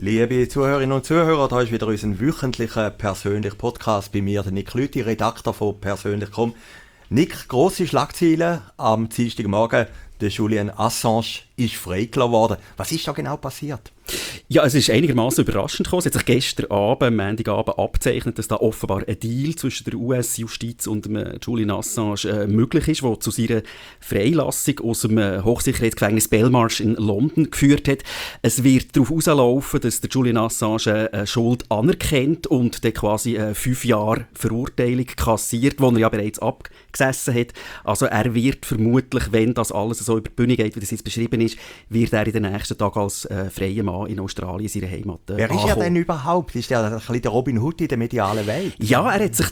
Liebe Zuhörerinnen und Zuhörer, da ist wieder unser wöchentlicher persönlicher Podcast bei mir, der Nick Lüthi, Redakteur von Persönlich.com. Nick, grosse Schlagzeilen am Dienstagmorgen. Der Julian Assange ist freigelassen worden. Was ist da genau passiert? Ja, es ist einigermaßen überraschend gekommen. Es hat sich gestern Abend, Montagabend, abgezeichnet, dass da offenbar ein Deal zwischen der US-Justiz und dem Julian Assange möglich ist, der zu seiner Freilassung aus dem Hochsicherheitsgefängnis Belmarsh in London geführt hat. Es wird darauf herauslaufen, dass der Julian Assange Schuld anerkennt und dann quasi 5 Jahre Verurteilung kassiert, die er ja bereits abgesessen hat. Also er wird vermutlich, wenn das alles so über die Bühne geht, wie das jetzt beschrieben ist, wird er in den nächsten Tagen als freier Mann in Australien, seiner Heimat, Wer ist er denn überhaupt? Ist er ein bisschen der Robin Hood in der medialen Welt? Ja, er hat sich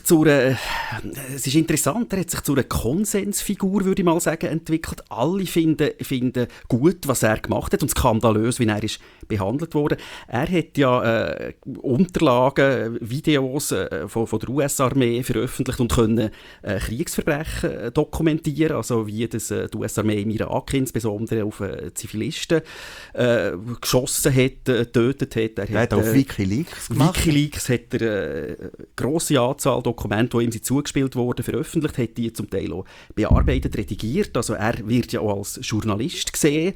es ist interessant, er hat sich zu einer Konsensfigur, würde ich mal sagen, entwickelt. Alle finden gut, was er gemacht hat und skandalös, wie er ist behandelt wurde. Er hat ja Unterlagen, Videos von der US-Armee veröffentlicht und können Kriegsverbrechen dokumentieren, also wie das die US-Armee im Irak insbesondere auf Zivilisten geschossen hat, getötet hat. Er hat auf Wikileaks gemacht. Wikileaks hat eine grosse Anzahl Dokumente, die ihm zugespielt wurden, veröffentlicht, hat die zum Teil auch bearbeitet, redigiert. Also er wird ja auch als Journalist gesehen.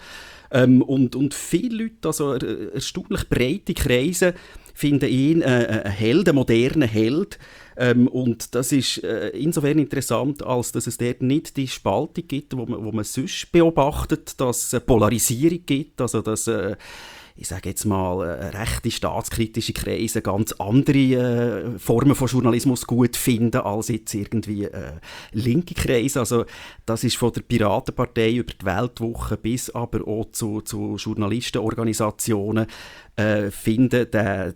Und viele Leute, also erstaunlich breite Kreise, finden ihn einen Held, einen modernen Held. Und das ist insofern interessant, als dass es dort nicht die Spaltung gibt, wo man sonst beobachtet, dass es eine Polarisierung gibt, also dass ich sage jetzt mal, rechte staatskritische Kreise ganz andere Formen von Journalismus gut finden als jetzt irgendwie linke Kreise. Also das ist von der Piratenpartei über die Weltwoche bis aber auch zu Journalistenorganisationen finden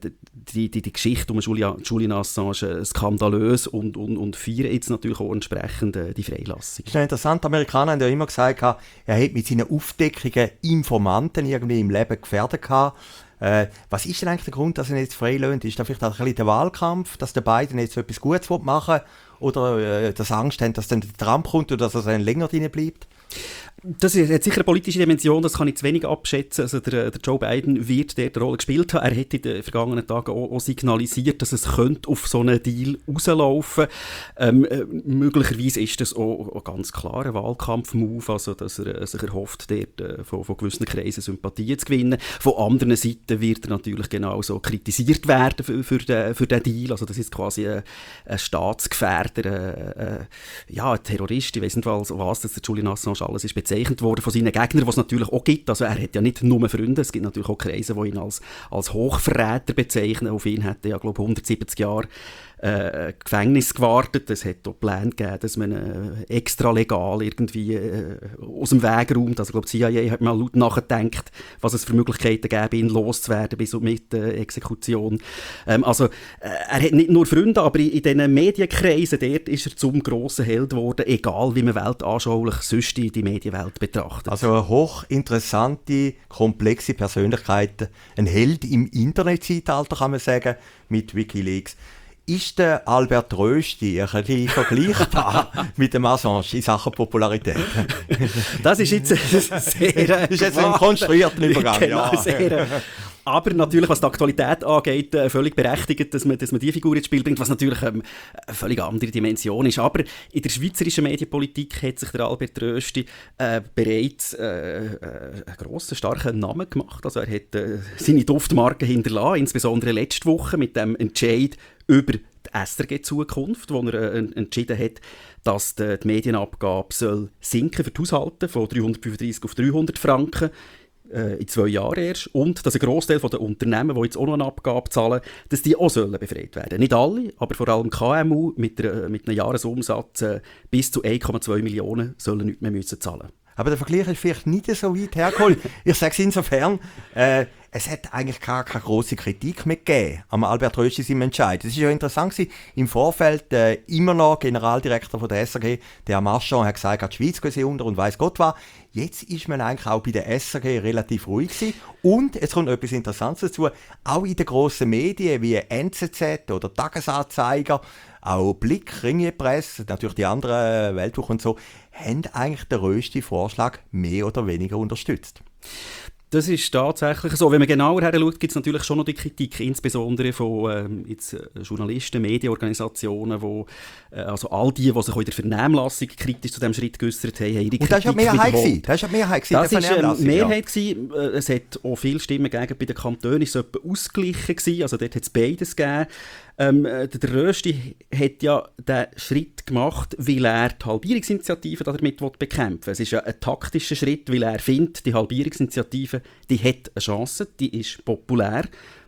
die Geschichte um Julian Assange skandalös und feiern jetzt natürlich auch entsprechend die Freilassung. Das ist interessant, die Amerikaner haben ja immer gesagt, er hat mit seinen Aufdeckungen Informanten irgendwie im Leben gefährdet gehabt. Was ist denn eigentlich der Grund, dass er jetzt freilässt? Ist da vielleicht auch ein bisschen der Wahlkampf, dass der Biden jetzt so etwas Gutes machen will? Oder dass Angst haben, dass dann der Trump kommt oder dass er dann länger drin bleibt? Das hat sicher eine politische Dimension, das kann ich zu wenig abschätzen. Also der Joe Biden wird dort eine Rolle gespielt haben. Er hat in den vergangenen Tagen auch signalisiert, dass es könnte auf so einen Deal rauslaufen könnte. Möglicherweise ist das auch ein ganz klarer Wahlkampf-Move, also dass er sich erhofft, dort von gewissen Kreisen Sympathien zu gewinnen. Von anderen Seiten wird er natürlich genauso kritisiert werden für den Deal. Also das ist quasi ein Staatsgefährder, ein Terrorist, ich weiss nicht was das der Julian Assange alles ist bezeichnet worden von seinen Gegnern, was es natürlich auch gibt. Also er hat ja nicht nur Freunde, es gibt natürlich auch Kreise, die ihn als Hochverräter bezeichnen. Auf ihn hat er ja, glaube ich, 170 Jahre Gefängnis gewartet. Es hat auch Pläne gegeben, dass man extra legal irgendwie aus dem Weg räumt. Also, ich glaube, die CIA hat mal laut nachgedacht, was es für Möglichkeiten gäbe, ihn loszuwerden bis mit Exekution. Er hat nicht nur Freunde, aber in diesen Medienkreisen dort ist er zum grossen Held geworden, egal wie man weltanschaulich sonst die Medienwelt betrachtet. Also eine hochinteressante, komplexe Persönlichkeit, ein Held im Internetzeitalter, kann man sagen, mit Wikileaks. Ist der Albert Rösti ein bisschen vergleichbar mit dem Assange in Sachen Popularität? Das ist jetzt das ist jetzt ein konstruierter Übergang. Genau, ja. Aber natürlich, was die Aktualität angeht, völlig berechtigt, dass man diese Figur ins Spiel bringt, was natürlich eine völlig andere Dimension ist. Aber in der schweizerischen Medienpolitik hat sich der Albert Rösti bereits einen grossen, starken Namen gemacht. Also er hat seine Duftmarke hinterlassen, insbesondere letzte Woche mit dem Entscheid über die SRG-Zukunft, wo er entschieden hat, dass die Medienabgabe soll sinken für die Haushalte von 335 auf 300 Franken in 2 Jahren erst, und dass ein Grossteil der Unternehmen, die jetzt auch noch eine Abgabe zahlen, dass die auch befreit werden sollen. Nicht alle, aber vor allem KMU mit einem Jahresumsatz bis zu 1,2 Millionen sollen nicht mehr zahlen. Aber der Vergleich ist vielleicht nicht so weit hergeholt. Ich sage es insofern, es hat eigentlich keine grosse Kritik mehr gegeben am Albert Rösti seinem Entscheid. Es war ja interessant gewesen, im Vorfeld immer noch Generaldirektor von der SRG, der Marchand, hat gesagt, die Schweiz geht unter und weiss Gott was. Jetzt ist man eigentlich auch bei der SRG relativ ruhig gewesen. Und es kommt etwas Interessantes dazu, auch in den grossen Medien wie NZZ oder Tagesanzeiger, auch Blick, Ringier Presse, natürlich die anderen Weltwochen und so, haben eigentlich den Rösti-Vorschlag mehr oder weniger unterstützt. Das ist tatsächlich so. Wenn man genauer her schaut, gibt es natürlich schon noch die Kritik, insbesondere von Journalisten, Medienorganisationen, also all die sich auch in der Vernehmlassung kritisch zu diesem Schritt geäußert haben, ihre Kritik wiederholt. Das war die Mehrheit. Das war die Mehrheit. Es hat auch viele Stimmen gegeben. Bei den Kantonen war es etwa ausgeglichen gewesen. Also dort hat es beides gegeben. Der Rösti hat ja diesen Schritt gemacht, weil er die Halbierungsinitiative damit bekämpfen will. Es ist ja ein taktischer Schritt, weil er findet, die Halbierungsinitiative die hat eine Chance, die ist populär.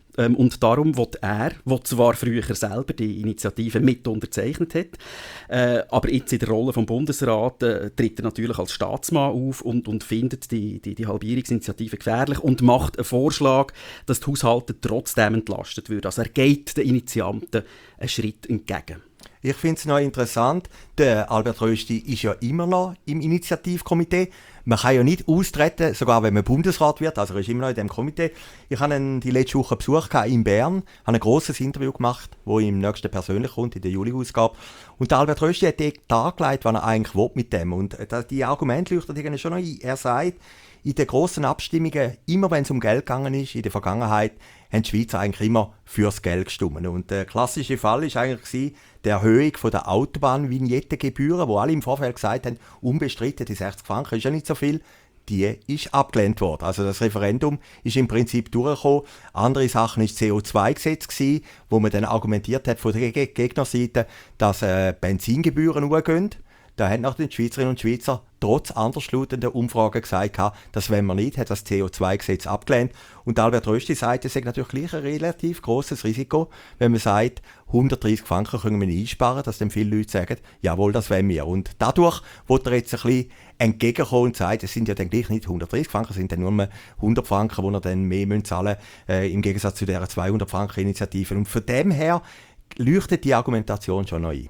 Und darum will er, der zwar früher selber die Initiative mit unterzeichnet hat, aber jetzt in der Rolle vom Bundesrat tritt er natürlich als Staatsmann auf und findet die Halbierungsinitiative gefährlich und macht einen Vorschlag, dass die Haushalte trotzdem entlastet würden. Also er geht den Initianten einen Schritt entgegen. Ich finde es noch interessant, der Albert Rösti ist ja immer noch im Initiativkomitee. Man kann ja nicht austreten, sogar wenn man Bundesrat wird, also er ist immer noch in diesem Komitee. Ich habe ihn die letzte Woche besucht in Bern, habe ein grosses Interview gemacht, das im nächsten persönlich kommt, in der Juli-Ausgabe. Und der Albert Rösti hat dargelegt, was er eigentlich will mit dem. Und die Argumente leuchten irgendwie schon noch ein. Er sagt, in den grossen Abstimmungen, immer wenn es um Geld gegangen ist, in der Vergangenheit, haben die Schweizer eigentlich immer fürs Geld gestimmt. Und der klassische Fall war eigentlich die Erhöhung der Autobahnvignettengebühren, wo alle im Vorfeld gesagt haben, unbestritten, die 60 Franken ist ja nicht so viel. Die ist abgelehnt worden. Also das Referendum ist im Prinzip durchgekommen. Andere Sachen war das CO2-Gesetz, wo man dann argumentiert hat von der Gegnerseite, dass Benzingebühren hochgehen. Da haben noch die Schweizerinnen und Schweizer trotz anderslautender Umfragen gesagt, das wollen wir nicht, hat das CO2-Gesetz abgelehnt. Und Albert Rösti sagt, es ist natürlich gleich ein relativ grosses Risiko, wenn man sagt, 130 Franken können wir nicht einsparen, dass dann viele Leute sagen, jawohl, das wollen wir. Und dadurch wird er jetzt ein bisschen entgegenkommen und sagt, es sind ja dann gleich nicht 130 Franken, es sind dann nur 100 Franken, die er dann mehr zahlen müssen, im Gegensatz zu dieser 200 Franken Initiative. Und von dem her leuchtet die Argumentation schon noch ein.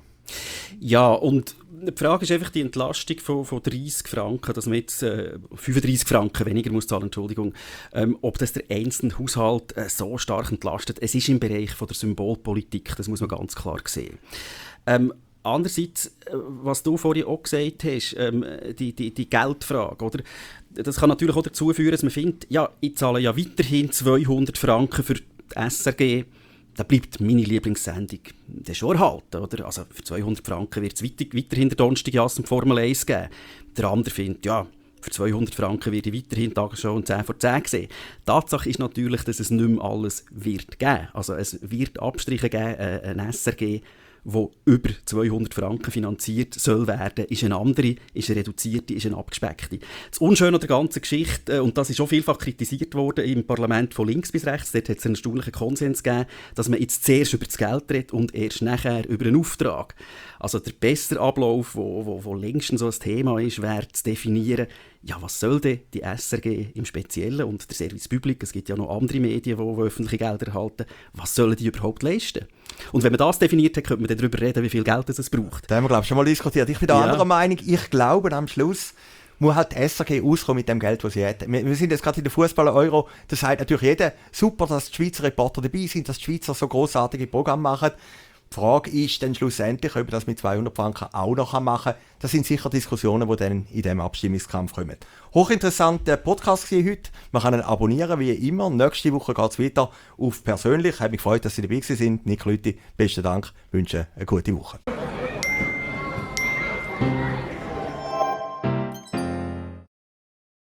Ja, und die Frage ist einfach die Entlastung von 30 Franken, dass man jetzt 35 Franken weniger muss zahlen, Entschuldigung, ob das der einzelne Haushalt so stark entlastet. Es ist im Bereich von der Symbolpolitik, das muss man ganz klar sehen. Andererseits, was du vorhin auch gesagt hast, die Geldfrage, oder? Das kann natürlich auch dazu führen, dass man findet, ja, ich zahle ja weiterhin 200 Franken für die SRG, da bleibt meine Lieblingssendung dann schon erhalten, oder? Also für 200 Franken wird es weiterhin der Donnerstagjass und Formel 1 geben. Der andere findet, ja, für 200 Franken werde ich weiterhin Tagesschau und 10 vor 10 sehen. Tatsache ist natürlich, dass es nicht mehr alles wird geben. Also es wird Abstriche geben, ein SRG, wo über 200 Franken finanziert soll werden, ist eine andere, ist eine reduzierte, ist eine abgespeckte. Das Unschöne an der ganzen Geschichte, und das ist schon vielfach kritisiert worden im Parlament von links bis rechts, dort hat es einen erstaunlichen Konsens gegeben, dass man jetzt zuerst über das Geld redet und erst nachher über einen Auftrag. Also der bessere Ablauf, wo längstens so ein Thema ist, wäre zu definieren, ja, was soll denn die SRG im Speziellen und der Service Public, es gibt ja noch andere Medien, die öffentliche Gelder erhalten, was sollen die überhaupt leisten? Und wenn man das definiert hat, könnte man dann darüber reden, wie viel Geld es braucht. Da haben wir, glaube ich, schon mal diskutiert. Ich bin da anderer Meinung. Ich glaube, am Schluss muss halt die SRG auskommen mit dem Geld, das sie hat. Wir sind jetzt gerade in der Fußball-Euro. Das sagt natürlich jeder, super, dass die Schweizer Reporter dabei sind, dass die Schweizer so grossartige Programme machen. Die Frage ist dann schlussendlich, ob man das mit 200 Franken auch noch machen kann. Das sind sicher Diskussionen, die dann in diesem Abstimmungskampf kommen. Hochinteressanter Podcast heute. Man kann ihn abonnieren, wie immer. Nächste Woche geht es weiter auf persönlich. Ich habe mich gefreut, dass Sie dabei sind. Nick Lüthi, besten Dank. Ich wünsche eine gute Woche.